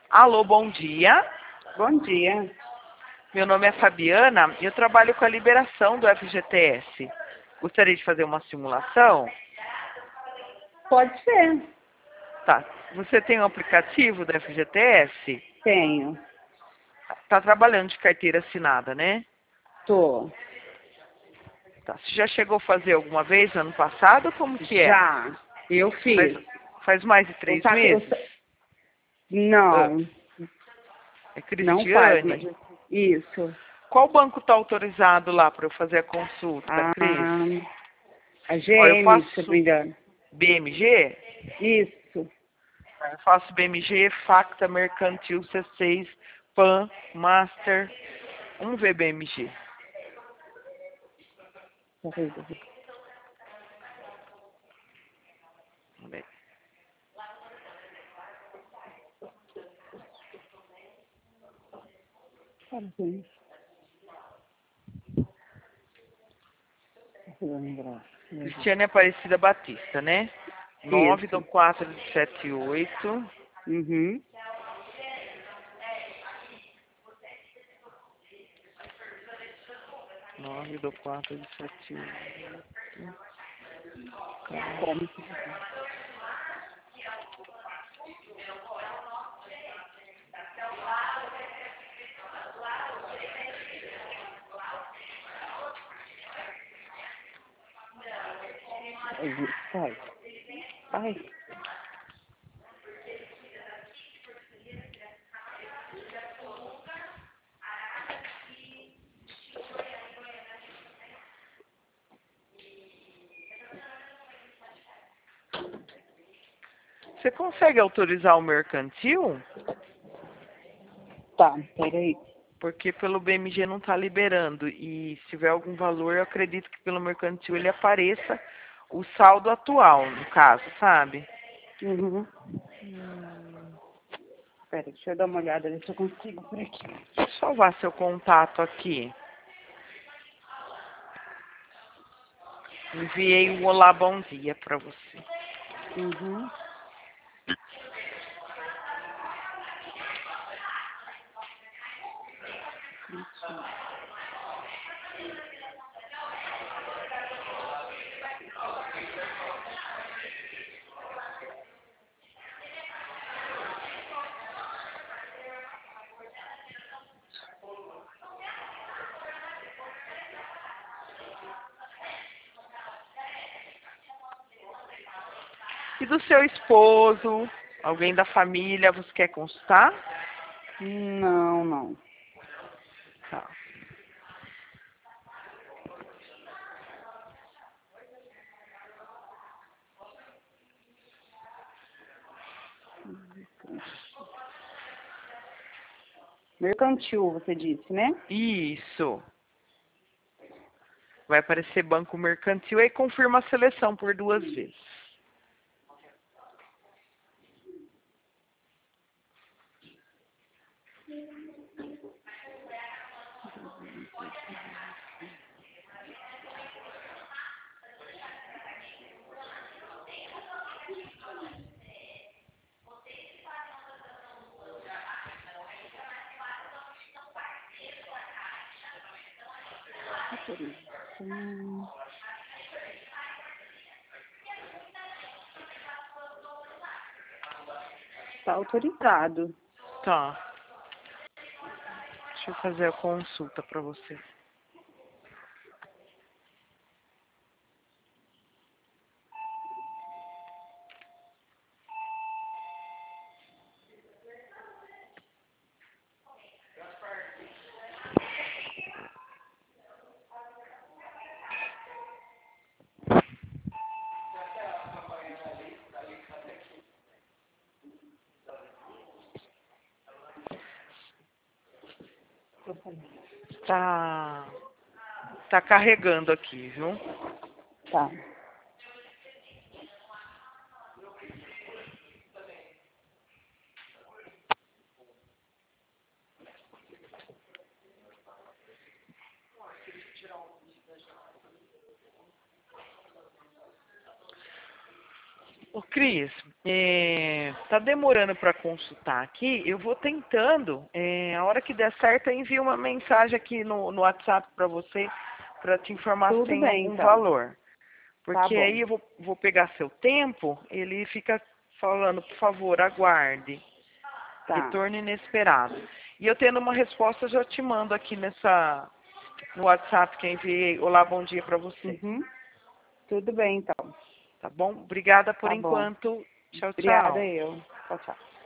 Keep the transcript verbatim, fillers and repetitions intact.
Alô, bom dia. Bom dia. Meu nome é Fabiana e eu trabalho com a liberação do F G T S. Gostaria de fazer uma simulação? Pode ser. Tá. Você tem um aplicativo do F G T S? Tenho. Tá trabalhando de carteira assinada, né? Tô. Tá. Você já chegou a fazer alguma vez ano passado? Como que é? Já. Eu Faz, fiz. faz mais de Eu três sa- eu meses? sa- Ah, Não. é Não faz, mas Cristiane? isso. Qual banco está autorizado lá para eu fazer a consulta, Ah, Cris? a Ó, eu G M, se eu não me faço engano. B M G? Isso. Eu faço B M G, Facta, Mercantil, C seis, Pan, Master. Vamos ver B M G. Peraí, deixa eu Vamos ver. ver. Deixa eu lembrar. Cristiane Aparecida Batista, né? nove do Isso. quatro de setenta e oito. Uhum. nove do quatro de setenta e oito. Como? Sai. Sai. Você consegue autorizar o mercantil? Tá, peraí. Porque pelo B M G não está liberando. E se tiver algum valor, eu acredito que pelo mercantil ele apareça o saldo atual, no caso, sabe? Uhum. Pera, deixa eu dar uma olhada, ver se eu consigo por aqui. Deixa eu salvar seu contato aqui. Enviei um olá, bom dia para você. Uhum. E do seu esposo, alguém da família, você quer consultar? Não, não. Tá. Mercantil, você disse, né? Isso. Vai aparecer banco mercantil e confirma a seleção por duas vezes. Hum, Tá autorizado. Tá. Deixa eu fazer a consulta para você. Tá. Tá carregando aqui, viu? Tá. Ô, Cris, é, tá demorando para consultar aqui. Eu vou tentando. É, a hora que der certo, eu envio uma mensagem aqui no, no WhatsApp para você, para te informar se Tudo tem bem, algum então. valor. Tá Porque bom. aí eu vou, vou pegar seu tempo, ele fica falando, por favor, aguarde. Tá. Retorno inesperado. E eu tendo uma resposta, eu já te mando aqui nessa, no WhatsApp que eu enviei. Olá, bom dia para você. Uhum. Tudo bem, então. Tá bom? Obrigada por Tá bom. enquanto. Tchau, Obrigada tchau. eu. Tchau, tchau.